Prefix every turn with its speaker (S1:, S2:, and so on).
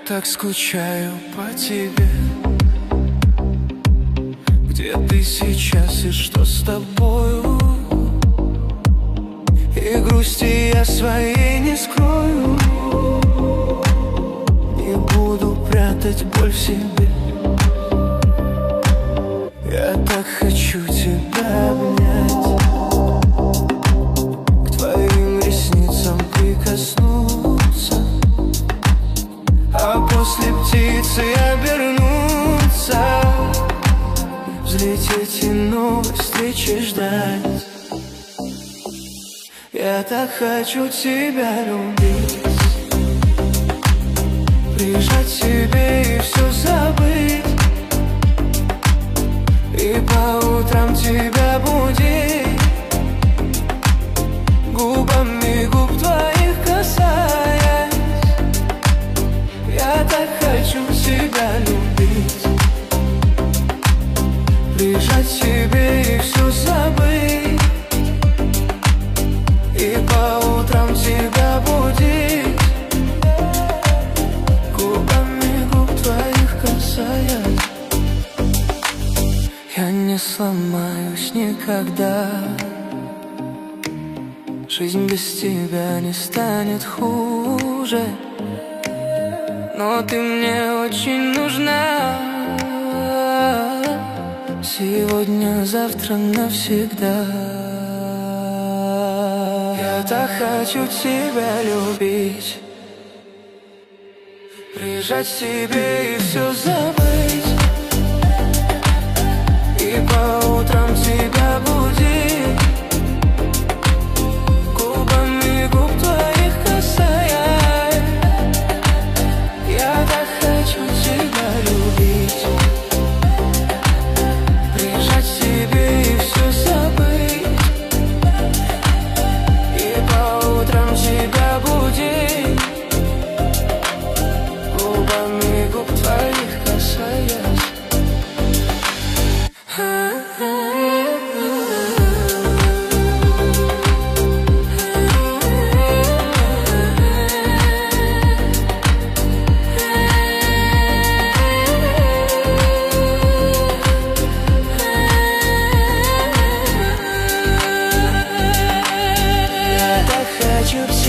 S1: так скучаю по тебе. Где ты сейчас и что с тобою? И грусти я своей не скрою. Не буду прятать боль в себе. Я так хочу тебя обнять, к твоим ресницам прикоснуться, а после птицы обернуться, взлететь и новой встречи ждать. Я так хочу тебя любить, прижать себе и все забыть, и по утрам тебя будить, губами губ твоих касаясь. Я так хочу тебя любить, прижать себе и все забыть, и по утрам тебя будить, губами губ твоих касаясь. Я не сломаюсь никогда, жизнь без тебя не станет хуже, но ты мне очень нужна. Сегодня, завтра, навсегда. Я так хочу тебя любить, прижать себе и все забыть, и по утрам тебя будить, губами губ твоих касаясь. Я так хочу тебя любить, прижать себе и все забыть, и по утрам тебя будить, губами губ твоих касаясь. Я так хочу